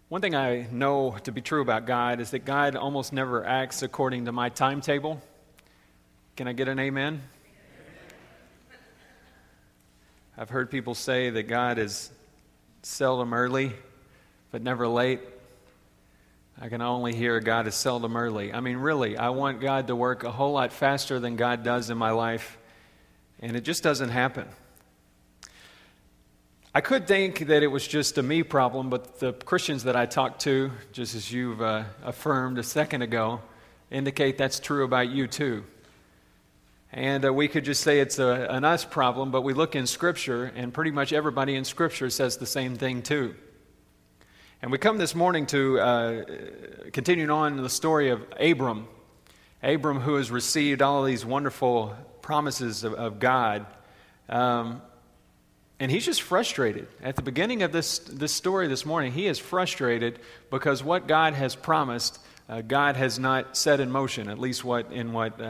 One thing I know to be true about God is that God almost never acts according to my timetable. Can I get an amen? I've heard people say that God is seldom early, but never late. I can only hear God is seldom early. I mean, really, I want God to work a whole lot faster than God does in my life, and it just doesn't happen. I could think that it was just a me problem, but the Christians that I talked to, just as you've affirmed a second ago, indicate that's true about you too. And we could just say it's an us problem, but we look in Scripture, and pretty much everybody in Scripture says the same thing too. And we come this morning to continuing on the story of Abram. Abram, who has received all of these wonderful promises of God. And he's just frustrated. At the beginning of this story this morning, he is frustrated because what God has promised, God has not set in motion, at least in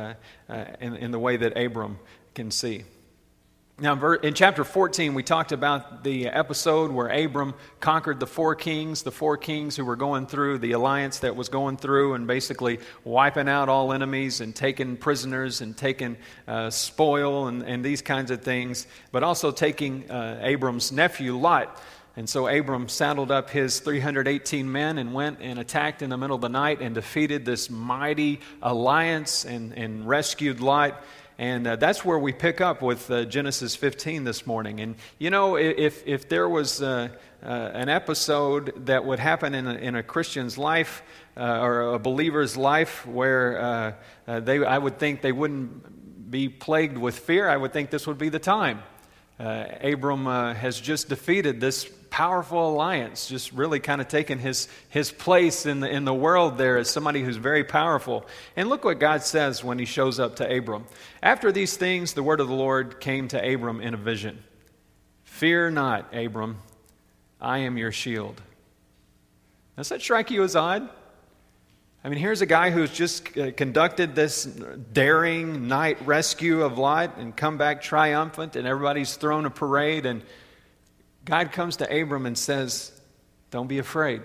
the way that Abram can see. Now, in chapter 14, we talked about the episode where Abram conquered the four kings who were going through, the alliance that was going through and basically wiping out all enemies and taking prisoners and taking spoil and these kinds of things, but also taking Abram's nephew, Lot. And so Abram saddled up his 318 men and went and attacked in the middle of the night and defeated this mighty alliance and rescued Lot. And that's where we pick up with Genesis 15 this morning. And you know, if there was an episode that would happen in a Christian's life or a believer's life where I would think they wouldn't be plagued with fear, I would think this would be the time. Abram has just defeated this powerful alliance, just really kind of taken his place in the world there as somebody who's very powerful. And look what God says when he shows up to Abram. After these things, the word of the Lord came to Abram in a vision. Fear not, Abram, I am your shield. Does that strike you as odd? I mean, here's a guy who's just conducted this daring night rescue of Lot and come back triumphant, and everybody's thrown a parade, and God comes to Abram and says, don't be afraid.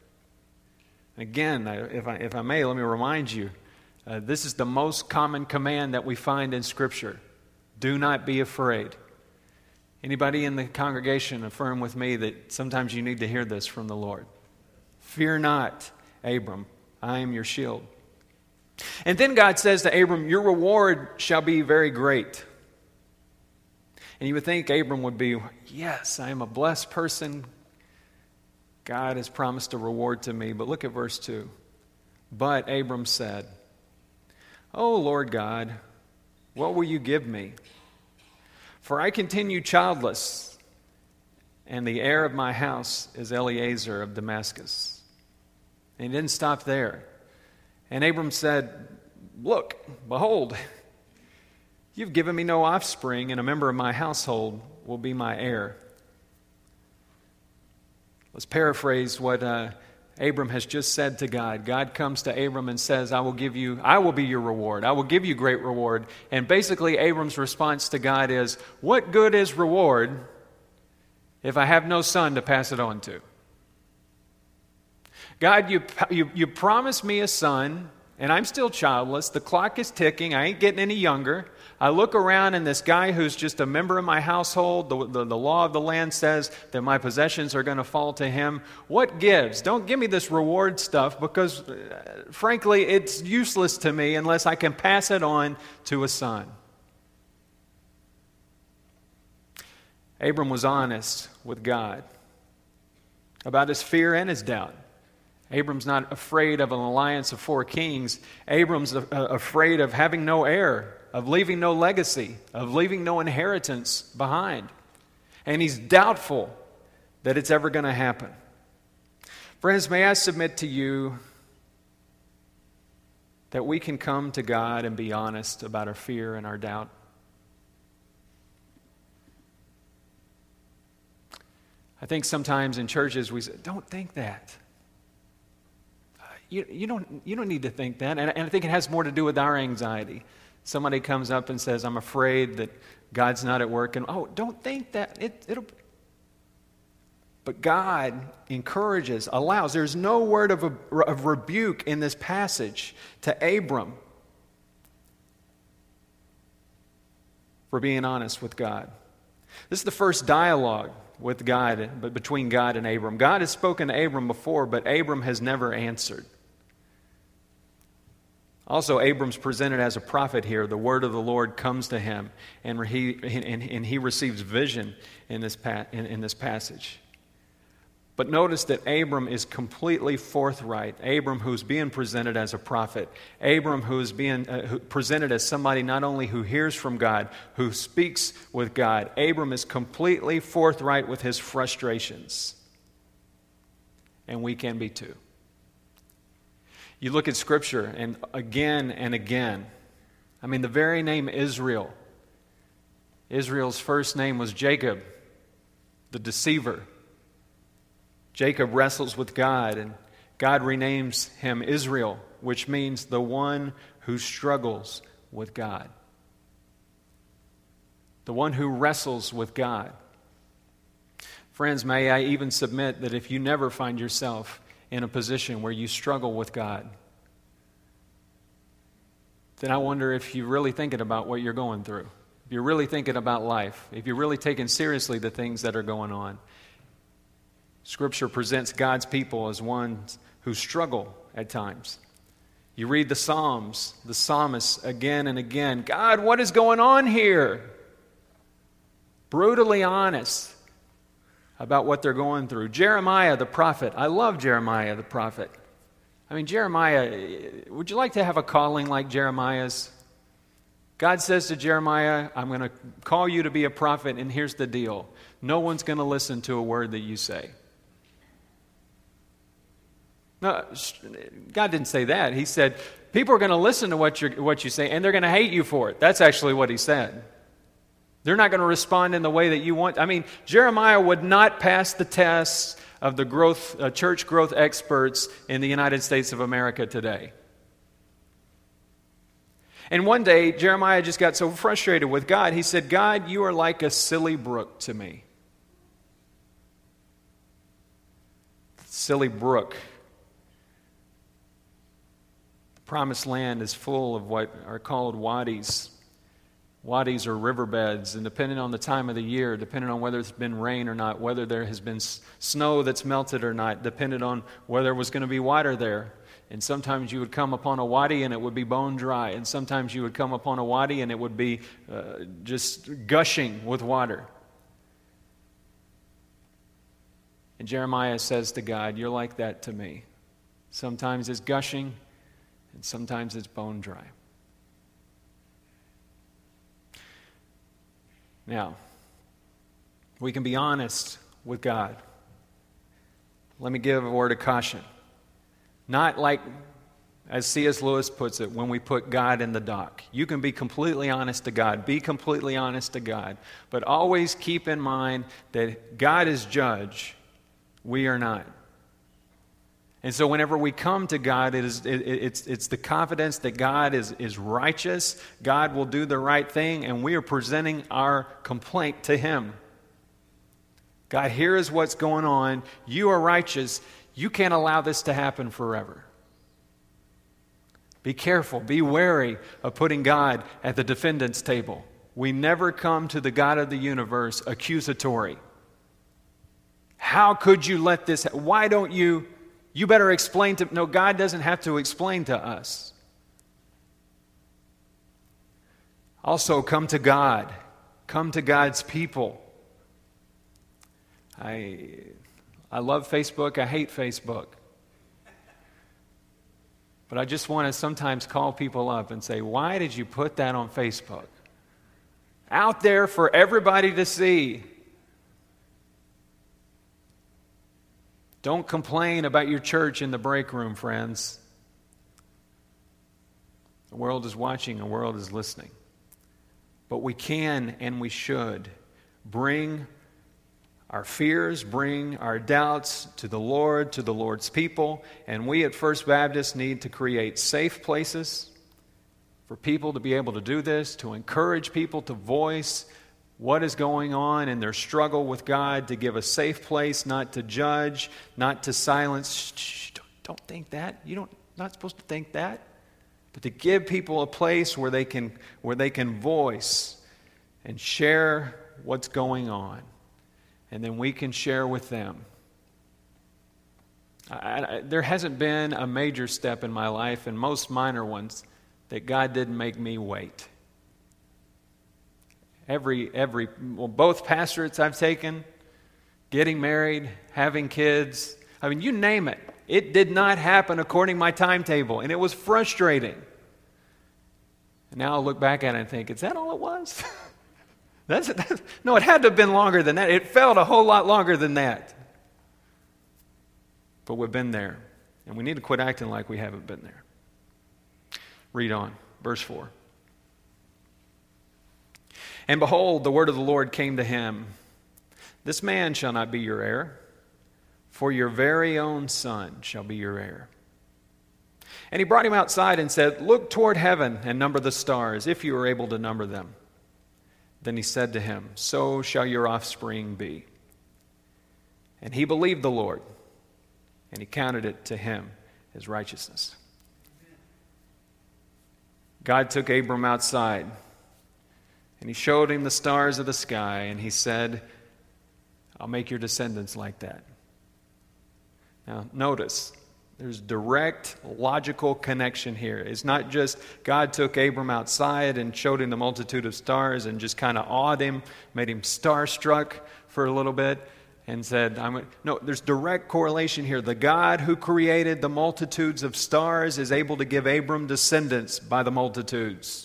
Again, if I may, let me remind you, this is the most common command that we find in Scripture. Do not be afraid. Anybody in the congregation affirm with me that sometimes you need to hear this from the Lord? Fear not, Abram, I am your shield. And then God says to Abram, your reward shall be very great. And you would think Abram would be, yes, I am a blessed person. God has promised a reward to me. But look at verse 2. But Abram said, O Lord God, what will you give me? For I continue childless, and the heir of my house is Eliezer of Damascus. And he didn't stop there. And Abram said, look, behold, you've given me no offspring, and a member of my household will be my heir. Let's paraphrase what Abram has just said to God. God comes to Abram and says, I will be your reward. I will give you great reward. And basically, Abram's response to God is, what good is reward if I have no son to pass it on to? God, you promised me a son, and I'm still childless. The clock is ticking. I ain't getting any younger. I look around, and this guy who's just a member of my household, the law of the land says that my possessions are going to fall to him. What gives? Don't give me this reward stuff because, frankly, it's useless to me unless I can pass it on to a son. Abram was honest with God about his fear and his doubt. Abram's not afraid of an alliance of four kings. Abram's afraid of having no heir, of leaving no legacy, of leaving no inheritance behind. And he's doubtful that it's ever going to happen. Friends, may I submit to you that we can come to God and be honest about our fear and our doubt. I think sometimes in churches we say, don't think that. You don't need to think that. And I think it has more to do with our anxiety. Somebody comes up and says, I'm afraid that God's not at work. And, don't think that. But God encourages, allows. There's no word of rebuke in this passage to Abram for being honest with God. This is the first dialogue with God, but between God and Abram. God has spoken to Abram before, but Abram has never answered. Also, Abram's presented as a prophet here. The word of the Lord comes to him, and he receives vision in this passage. But notice that Abram is completely forthright. Abram, who's being presented as a prophet. Abram, who's being presented as somebody not only who hears from God, who speaks with God. Abram is completely forthright with his frustrations. And we can be too. You look at Scripture, and again, I mean, the very name Israel. Israel's first name was Jacob, the deceiver. Jacob wrestles with God, and God renames him Israel, which means the one who struggles with God. The one who wrestles with God. Friends, may I even submit that if you never find yourself in a position where you struggle with God, then I wonder if you're really thinking about what you're going through. If you're really thinking about life. If you're really taking seriously the things that are going on. Scripture presents God's people as ones who struggle at times. You read the Psalms, the psalmists again and again. God, what is going on here? Brutally honest about what they're going through. Jeremiah the prophet. I love Jeremiah the prophet. I mean, Jeremiah, would you like to have a calling like Jeremiah's? God says to Jeremiah, I'm going to call you to be a prophet, and here's the deal. No one's going to listen to a word that you say. No, God didn't say that. He said, people are going to listen to what you say, and they're going to hate you for it. That's actually what he said. They're not going to respond in the way that you want. I mean, Jeremiah would not pass the tests of the church growth experts in the United States of America today. And one day, Jeremiah just got so frustrated with God, he said, God, you are like a silly brook to me. Silly brook. Promised land is full of what are called wadis. Wadis are riverbeds, and depending on the time of the year, depending on whether it's been rain or not, whether there has been snow that's melted or not, depending on whether there was going to be water there. And sometimes you would come upon a wadi and it would be bone dry, and sometimes you would come upon a wadi and it would be just gushing with water. And Jeremiah says to God, you're like that to me. Sometimes it's gushing, and sometimes it's bone dry. Now, we can be honest with God. Let me give a word of caution. Not like, as C.S. Lewis puts it, when we put God in the dock. You can be completely honest to God. Be completely honest to God. But always keep in mind that God is judge. We are not. And so whenever we come to God, it's the confidence that God is righteous, God will do the right thing, and we are presenting our complaint to Him. God, here is what's going on. You are righteous. You can't allow this to happen forever. Be careful. Be wary of putting God at the defendant's table. We never come to the God of the universe accusatory. How could you let this happen? Why don't you? You better explain to... No, God doesn't have to explain to us. Also, come to God. Come to God's people. I love Facebook. I hate Facebook. But I just want to sometimes call people up and say, why did you put that on Facebook? Out there for everybody to see. Don't complain about your church in the break room, friends. The world is watching, the world is listening. But we can and we should bring our fears, bring our doubts to the Lord, to the Lord's people. And we at First Baptist need to create safe places for people to be able to do this, to encourage people to voice what is going on in their struggle with God, to give a safe place, not to judge, not to silence. Shh, don't think that. Not supposed to think that. But to give people a place where they can voice and share what's going on. And then we can share with them. There hasn't been a major step in my life, and most minor ones, that God didn't make me wait. Both pastorates I've taken, getting married, having kids, you name it. It did not happen according to my timetable, and it was frustrating. And now I'll look back at it and think, is that all it was? No, it had to have been longer than that. It felt a whole lot longer than that. But we've been there, and we need to quit acting like we haven't been there. Read on, verse 4. And behold, the word of the Lord came to him. This man shall not be your heir, for your very own son shall be your heir. And he brought him outside and said, look toward heaven and number the stars, if you are able to number them. Then he said to him, so shall your offspring be. And he believed the Lord, and he counted it to him as righteousness. God took Abram outside, and he showed him the stars of the sky, and he said, I'll make your descendants like that. Now, notice, there's direct logical connection here. It's not just God took Abram outside and showed him the multitude of stars and just kind of awed him, made him starstruck for a little bit, and said, no, there's direct correlation here. The God who created the multitudes of stars is able to give Abram descendants by the multitudes.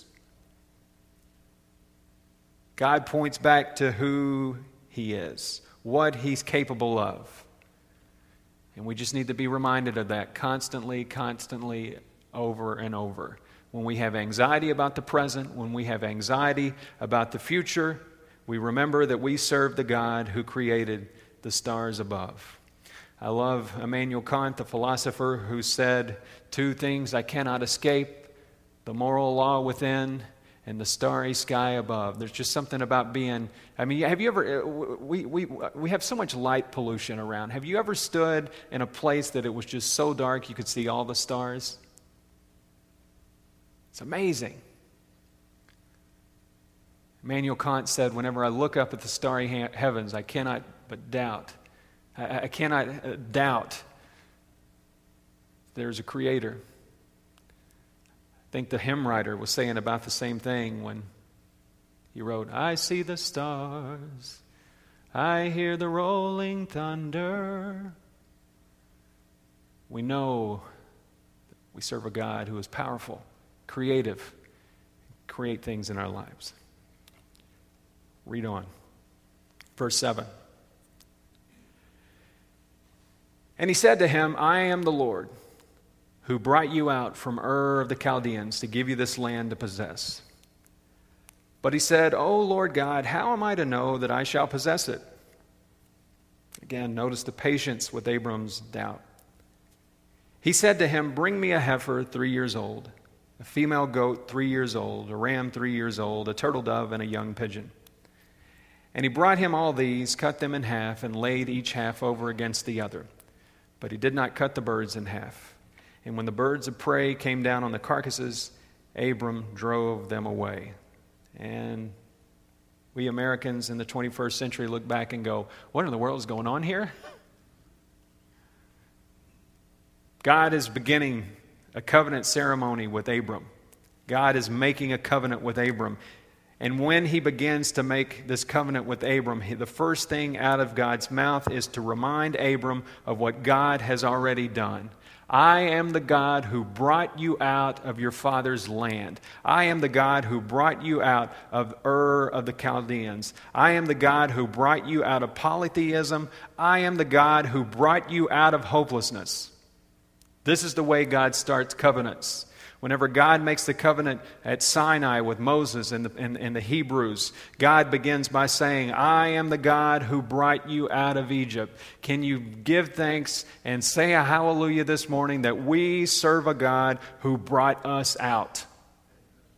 God points back to who he is, what he's capable of. And we just need to be reminded of that constantly, over and over. When we have anxiety about the present, when we have anxiety about the future, we remember that we serve the God who created the stars above. I love Immanuel Kant, the philosopher, who said, two things I cannot escape, the moral law within and the starry sky above. There's just something about being, have you ever, we have so much light pollution around. Have you ever stood in a place that it was just so dark you could see all the stars? It's amazing. Immanuel Kant said, whenever I look up at the starry heavens, I cannot but doubt. I cannot doubt there's a creator. I think the hymn writer was saying about the same thing when he wrote, I see the stars, I hear the rolling thunder. We know we serve a God who is powerful, creative, create things in our lives. Read on. Verse 7. And he said to him, I am the Lord who brought you out from Ur of the Chaldeans to give you this land to possess. But he said, O Lord God, how am I to know that I shall possess it? Again, notice the patience with Abram's doubt. He said to him, bring me a heifer 3 years old, a female goat 3 years old, a ram 3 years old, a turtle dove, and a young pigeon. And he brought him all these, cut them in half, and laid each half over against the other. But he did not cut the birds in half. And when the birds of prey came down on the carcasses, Abram drove them away. And we Americans in the 21st century look back and go, what in the world is going on here? God is beginning a covenant ceremony with Abram. God is making a covenant with Abram. And when he begins to make this covenant with Abram, the first thing out of God's mouth is to remind Abram of what God has already done. I am the God who brought you out of your father's land. I am the God who brought you out of Ur of the Chaldeans. I am the God who brought you out of polytheism. I am the God who brought you out of hopelessness. This is the way God starts covenants. Whenever God makes the covenant at Sinai with Moses and the Hebrews, God begins by saying, I am the God who brought you out of Egypt. Can you give thanks and say a hallelujah this morning that we serve a God who brought us out?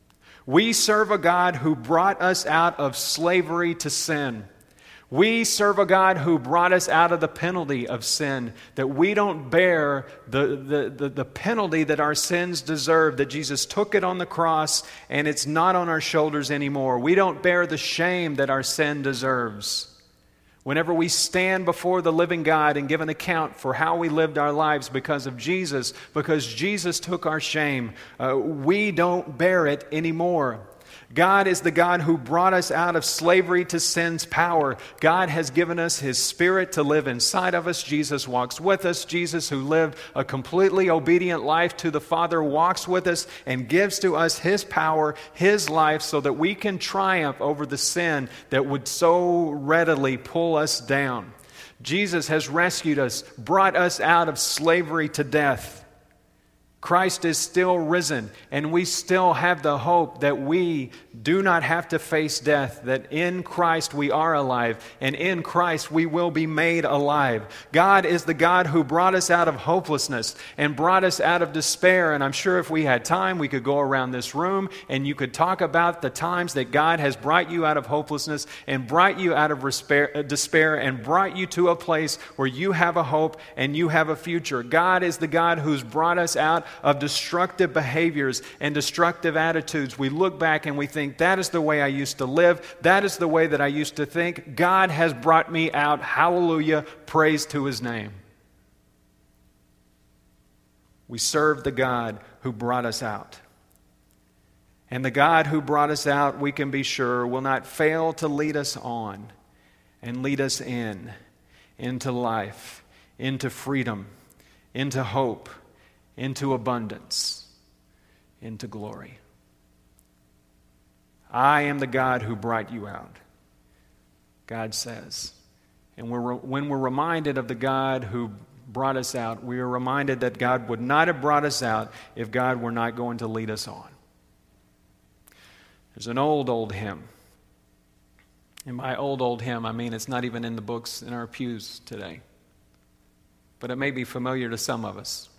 We serve a God who brought us out of slavery to sin. We serve a God who brought us out of the penalty of sin, that we don't bear the penalty that our sins deserve, that Jesus took it on the cross and it's not on our shoulders anymore. We don't bear the shame that our sin deserves. Whenever we stand before the living God and give an account for how we lived our lives because of Jesus, because Jesus took our shame, we don't bear it anymore. God is the God who brought us out of slavery to sin's power. God has given us His Spirit to live inside of us. Jesus walks with us. Jesus, who lived a completely obedient life to the Father, walks with us and gives to us His power, His life, so that we can triumph over the sin that would so readily pull us down. Jesus has rescued us, brought us out of slavery to death. Christ is still risen, and we still have the hope that we do not have to face death, that in Christ we are alive, and in Christ we will be made alive. God is the God who brought us out of hopelessness and brought us out of despair, and I'm sure if we had time, we could go around this room and you could talk about the times that God has brought you out of hopelessness and brought you out of despair and brought you to a place where you have a hope and you have a future. God is the God who's brought us out of destructive behaviors and destructive attitudes. We look back and we think, that is the way I used to live. That is the way that I used to think. God has brought me out. Hallelujah. Praise to His name. We serve the God who brought us out. And the God who brought us out, we can be sure, will not fail to lead us on and lead us into life, into freedom, into hope, into abundance, into glory. I am the God who brought you out, God says. And when we're reminded of the God who brought us out, we are reminded that God would not have brought us out if God were not going to lead us on. There's an old hymn. And by old hymn, I mean it's not even in the books in our pews today. But it may be familiar to some of us.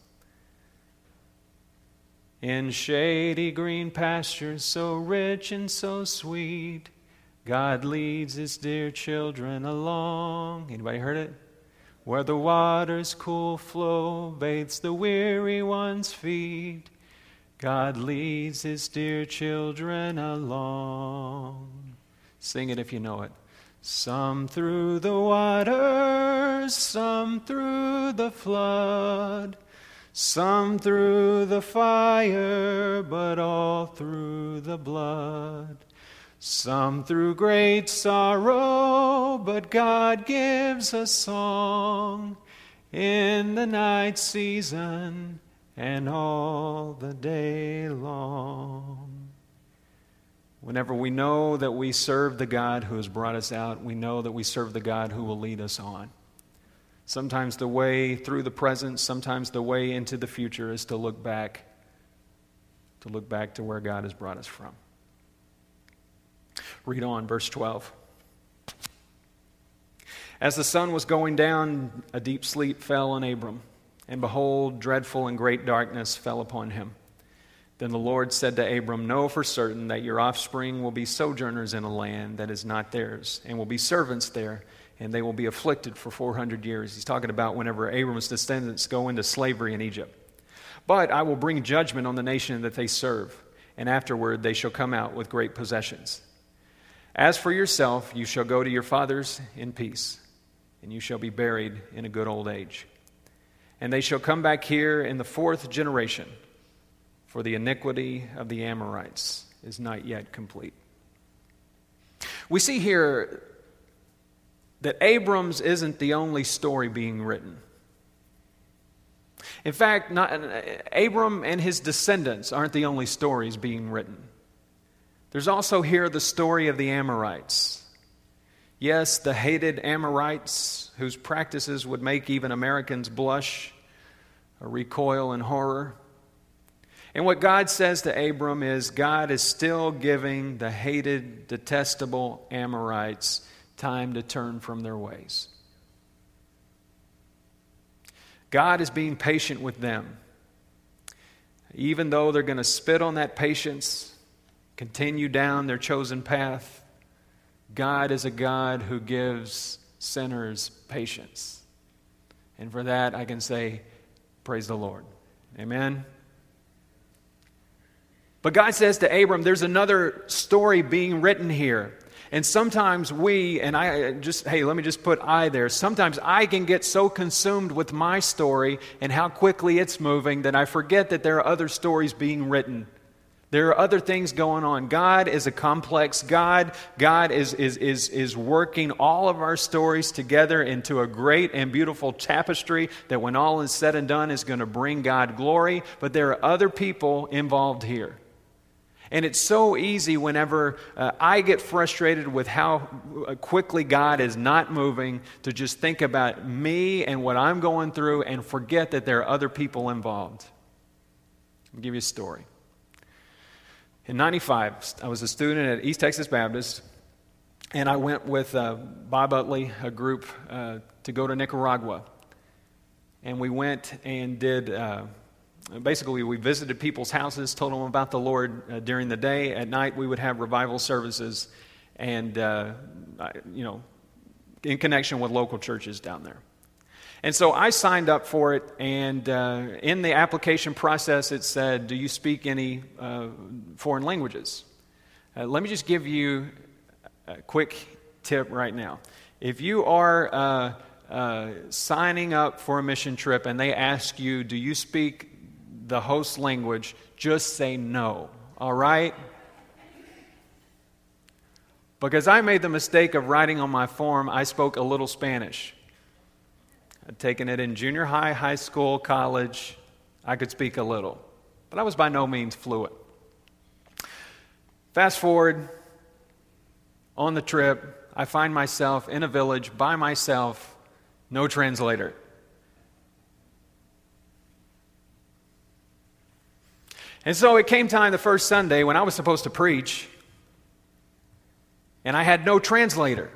In shady green pastures so rich and so sweet, God leads His dear children along. Anybody heard it? Where the water's cool flow bathes the weary one's feet, God leads His dear children along. Sing it if you know it. Some through the waters, some through the flood, some through the fire, but all through the blood. Some through great sorrow, but God gives a song in the night season and all the day long. Whenever we know that we serve the God who has brought us out, we know that we serve the God who will lead us on. Sometimes the way through the present, sometimes the way into the future is to look back to where God has brought us from. Read on, verse 12. As the sun was going down, a deep sleep fell on Abram, and behold, dreadful and great darkness fell upon him. Then the Lord said to Abram, know for certain that your offspring will be sojourners in a land that is not theirs, and will be servants there, and they will be afflicted for 400 years. He's talking about whenever Abram's descendants go into slavery in Egypt. But I will bring judgment on the nation that they serve, and afterward they shall come out with great possessions. As for yourself, you shall go to your fathers in peace, and you shall be buried in a good old age. And they shall come back here in the 4th generation, for the iniquity of the Amorites is not yet complete. We see here that Abram's isn't the only story being written. In fact, Abram and his descendants aren't the only stories being written. There's also here the story of the Amorites. Yes, the hated Amorites whose practices would make even Americans blush or recoil in horror. And what God says to Abram is God is still giving the hated, detestable Amorites time to turn from their ways. God is being patient with them. Even though they're going to spit on that patience, continue down their chosen path. God is a God who gives sinners patience. And for that, I can say, praise the Lord. Amen. But God says to Abram, there's another story being written here. And sometimes let me just put I there. Sometimes I can get so consumed with my story and how quickly it's moving that I forget that there are other stories being written. There are other things going on. God is a complex God. God is working all of our stories together into a great and beautiful tapestry that when all is said and done is going to bring God glory. But there are other people involved here. And it's so easy whenever I get frustrated with how quickly God is not moving to just think about me and what I'm going through and forget that there are other people involved. I'll give you a story. In 95, I was a student at East Texas Baptist, and I went with Bob Utley, a group, to go to Nicaragua. And we went and did... Basically, we visited people's houses, told them about the Lord during the day. At night, we would have revival services and, in connection with local churches down there. And so I signed up for it, and in the application process, it said, do you speak any foreign languages? Let me just give you a quick tip right now. If you are signing up for a mission trip and they ask you, do you speak the host language, just say no, all right? Because I made the mistake of writing on my form, I spoke a little Spanish. I'd taken it in junior high, high school, college. I could speak a little, but I was by no means fluent. Fast forward, on the trip, I find myself in a village by myself, no translator. And so it came time the first Sunday when I was supposed to preach, and I had no translator.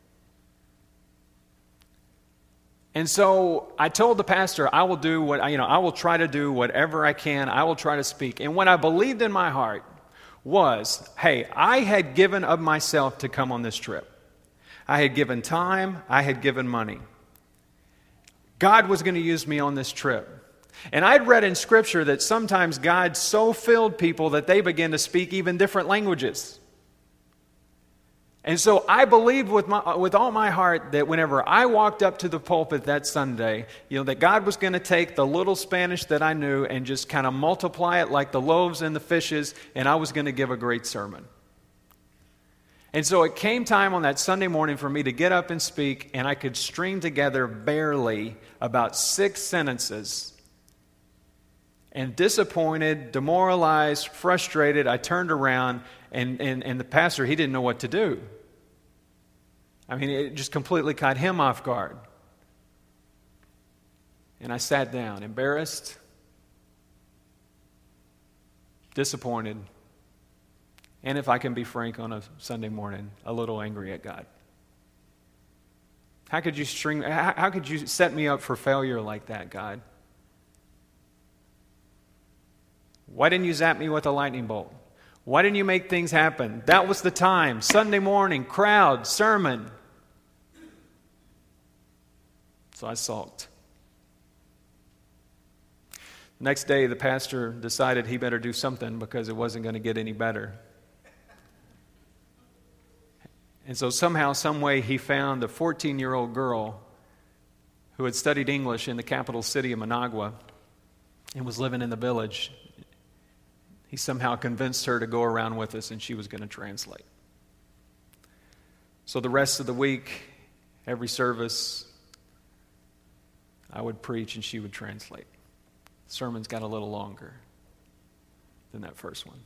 And so I told the pastor, I will try to do whatever I can. I will try to speak. And what I believed in my heart was, hey, I had given of myself to come on this trip. I had given time. I had given money. God was going to use me on this trip. And I'd read in Scripture that sometimes God so filled people that they began to speak even different languages. And so I believed with all my heart that whenever I walked up to the pulpit that Sunday, that God was going to take the little Spanish that I knew and just kind of multiply it like the loaves and the fishes, and I was going to give a great sermon. And so it came time on that Sunday morning for me to get up and speak, and I could string together barely about 6 sentences. And disappointed, demoralized, frustrated, I turned around, and the pastor, he didn't know what to do. I mean, it just completely caught him off guard. And I sat down, embarrassed, disappointed, and if I can be frank on a Sunday morning, a little angry at God. How could you set me up for failure like that, God? Why didn't you zap me with a lightning bolt? Why didn't you make things happen? That was the time. Sunday morning, crowd, sermon. So I sulked. Next day, the pastor decided he better do something because it wasn't going to get any better. And so somehow, some way, he found a 14-year-old girl who had studied English in the capital city of Managua and was living in the village. He somehow convinced her to go around with us, and she was going to translate. So the rest of the week, every service, I would preach and she would translate. The sermons got a little longer than that first one.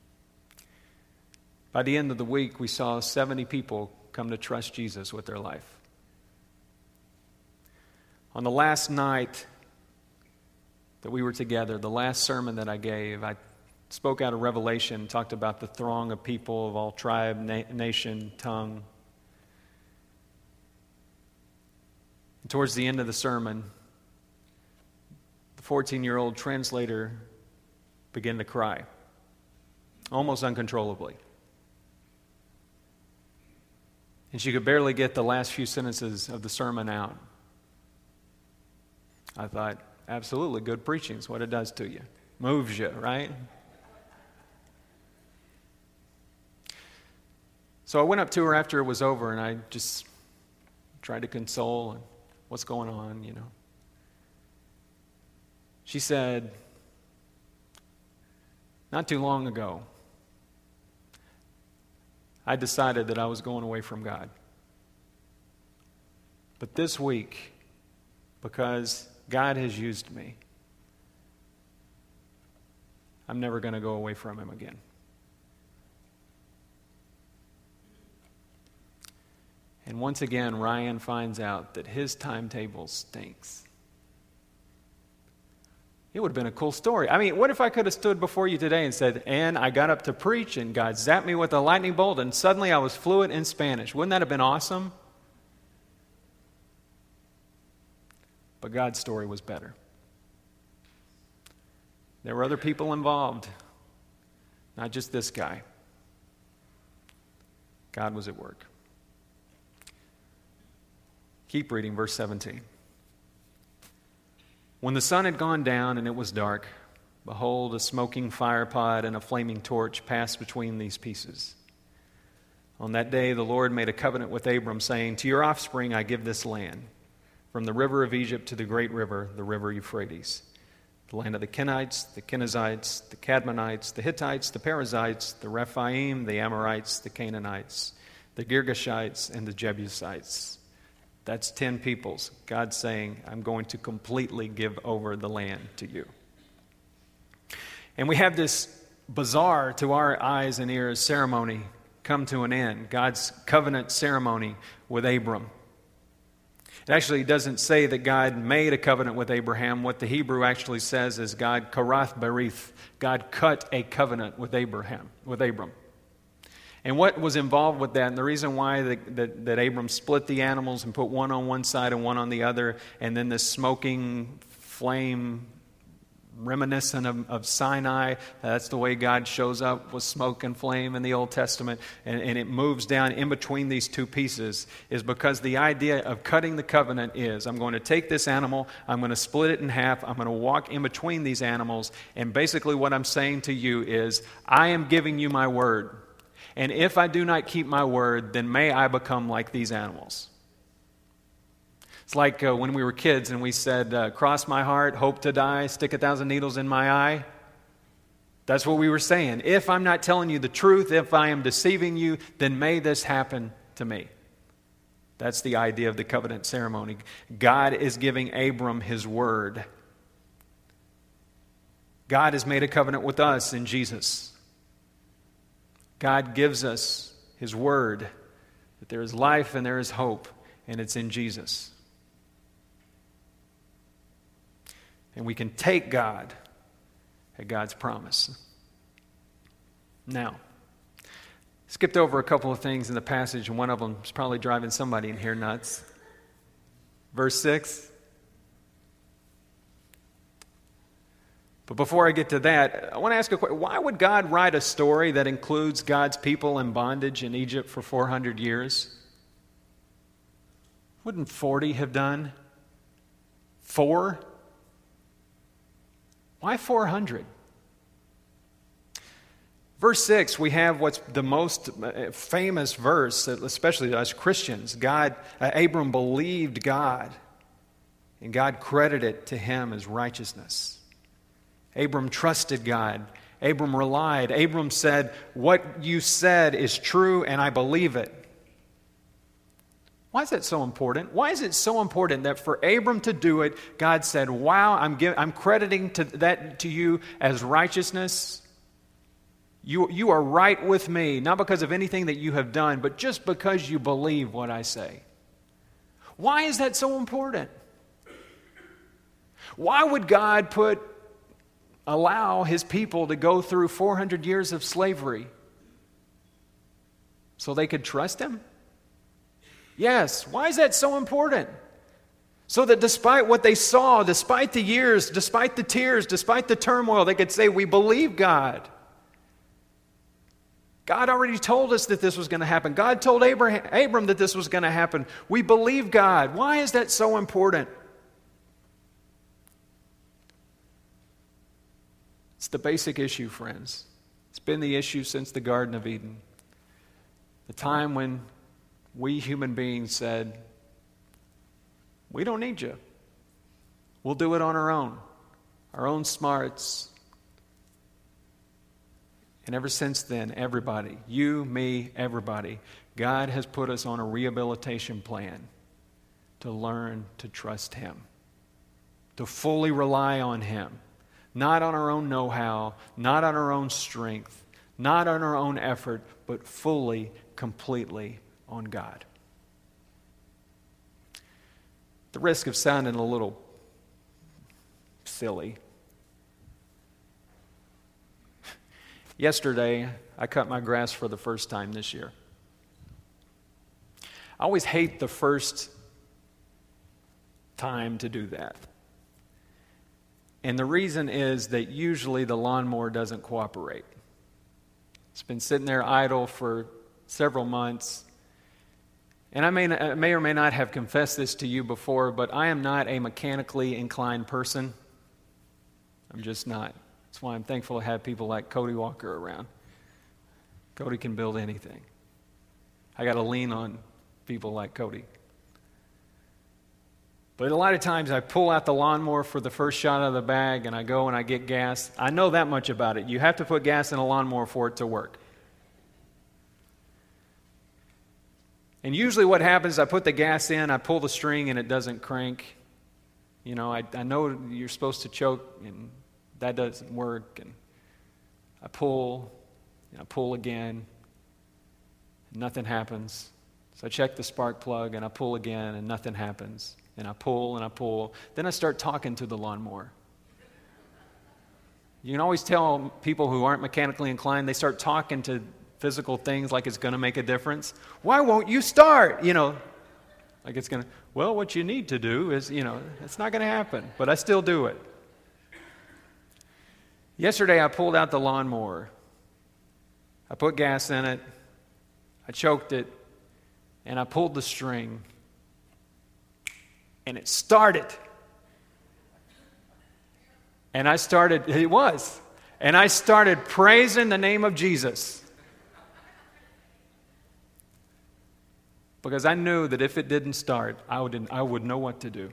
By the end of the week, we saw 70 people come to trust Jesus with their life. On the last night that we were together, the last sermon that I gave, I spoke out of Revelation, talked about the throng of people of all tribe, nation, tongue. And towards the end of the sermon, the 14-year-old translator began to cry. almost uncontrollably. And she could barely get the last few sentences of the sermon out. I thought, absolutely, good preaching is what it does to you. Moves you, right? So I went up to her after it was over, and I just tried to console, and what's going on, you know. She said, not too long ago, I decided that I was going away from God. But this week, because God has used me, I'm never going to go away from Him again. And once again, Ryan finds out that his timetable stinks. It would have been a cool story. I mean, what if I could have stood before you today and said, and I got up to preach and God zapped me with a lightning bolt and suddenly I was fluent in Spanish. Wouldn't that have been awesome? But God's story was better. There were other people involved, not just this guy. God was at work. Keep reading, verse 17. When the sun had gone down and it was dark, behold, a smoking firepot and a flaming torch passed between these pieces. On that day the Lord made a covenant with Abram, saying, to your offspring I give this land, from the river of Egypt to the great river, the river Euphrates, the land of the Kenites, the Kenizzites, the Cadmonites, the Hittites, the Perizzites, the Rephaim, the Amorites, the Canaanites, the Girgashites, and the Jebusites. That's 10 peoples. God's saying, I'm going to completely give over the land to you. And we have this bizarre, to our eyes and ears, ceremony come to an end. God's covenant ceremony with Abram. It actually doesn't say that God made a covenant with Abraham. What the Hebrew actually says is God karath berith. God cut a covenant with Abram. And what was involved with that, and the reason why that Abram split the animals and put one on one side and one on the other, and then this smoking flame reminiscent of Sinai, that's the way God shows up with smoke and flame in the Old Testament, and it moves down in between these two pieces, is because the idea of cutting the covenant is, I'm going to take this animal, I'm going to split it in half, I'm going to walk in between these animals, and basically what I'm saying to you is, I am giving you my word. And if I do not keep my word, then may I become like these animals. It's like when we were kids and we said, cross my heart, hope to die, stick 1,000 needles in my eye. That's what we were saying. If I'm not telling you the truth, if I am deceiving you, then may this happen to me. That's the idea of the covenant ceremony. God is giving Abram his word. God has made a covenant with us in Jesus. God gives us His word, that there is life and there is hope, and it's in Jesus. And we can take God at God's promise. Now, skipped over a couple of things in the passage, and one of them is probably driving somebody in here nuts. Verse 6. But before I get to that, I want to ask a question. Why would God write a story that includes God's people in bondage in Egypt for 400 years? Wouldn't 40 have done? 4? Why 400? Verse 6, we have what's the most famous verse, especially to us Christians. Abram believed God, and God credited it to him as righteousness. Abram trusted God. Abram relied. Abram said, what you said is true and I believe it. Why is that so important? Why is it so important that for Abram to do it, God said, wow, I'm crediting that to you as righteousness. You are right with me, not because of anything that you have done, but just because you believe what I say. Why is that so important? Why would God allow His people to go through 400 years of slavery so they could trust Him? Yes. Why is that so important? So that despite what they saw, despite the years, despite the tears, despite the turmoil, they could say, we believe God. God already told us that this was going to happen. God told Abram that this was going to happen. We believe God. Why is that so important? It's the basic issue, friends. It's been the issue since the Garden of Eden. The time when we human beings said, we don't need you. We'll do it on our own smarts. And ever since then, everybody, you, me, everybody, God has put us on a rehabilitation plan to learn to trust Him, to fully rely on Him, not on our own know-how, not on our own strength, not on our own effort, but fully, completely on God. The risk of sounding a little silly. Yesterday, I cut my grass for the first time this year. I always hate the first time to do that. And the reason is that usually the lawnmower doesn't cooperate. It's been sitting there idle for several months. And I may or may not have confessed this to you before, but I am not a mechanically inclined person. I'm just not. That's why I'm thankful to have people like Cody Walker around. Cody can build anything. I got to lean on people like Cody. But a lot of times I pull out the lawnmower for the first shot out of the bag and I go and I get gas. I know that much about it. You have to put gas in a lawnmower for it to work. And usually what happens, I put the gas in, I pull the string and it doesn't crank. You know, I know you're supposed to choke and that doesn't work. And I pull again, and nothing happens. So I check the spark plug and I pull again and nothing happens. And I pull and I pull. Then I start talking to the lawnmower. You can always tell people who aren't mechanically inclined, they start talking to physical things like it's going to make a difference. Why won't you start? You know, like it's going to, well, what you need to do is, it's not going to happen. But I still do it. Yesterday I pulled out the lawnmower. I put gas in it. I choked it. And I pulled the string. And it started. And I started praising the name of Jesus. Because I knew that if it didn't start, I would know what to do.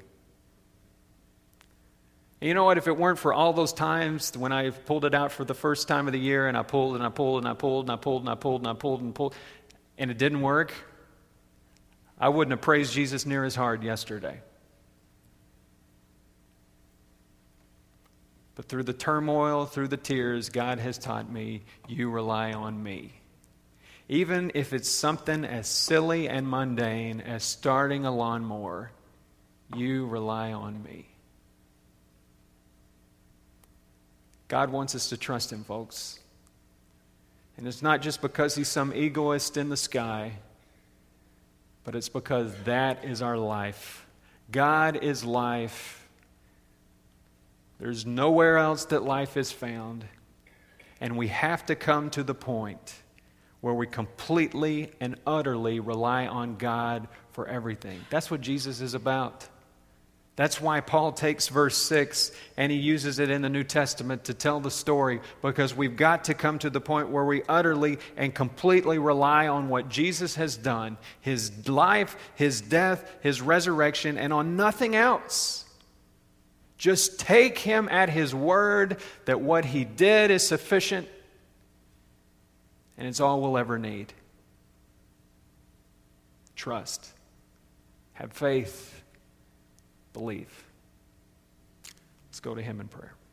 And you know what? If it weren't for all those times when I pulled it out for the first time of the year and I pulled and I pulled and I pulled and I pulled and I pulled and I pulled and pulled and it didn't work, I wouldn't have praised Jesus near as hard yesterday. But through the turmoil, through the tears, God has taught me, you rely on me. Even if it's something as silly and mundane as starting a lawnmower, you rely on me. God wants us to trust Him, folks. And it's not just because He's some egoist in the sky, but it's because that is our life. God is life. There's nowhere else that life is found. And we have to come to the point where we completely and utterly rely on God for everything. That's what Jesus is about. That's why Paul takes verse 6 and he uses it in the New Testament to tell the story, because we've got to come to the point where we utterly and completely rely on what Jesus has done, His life, His death, His resurrection, and on nothing else. Just take Him at His word that what He did is sufficient, and it's all we'll ever need. Trust. Have faith. Believe. Let's go to Him in prayer.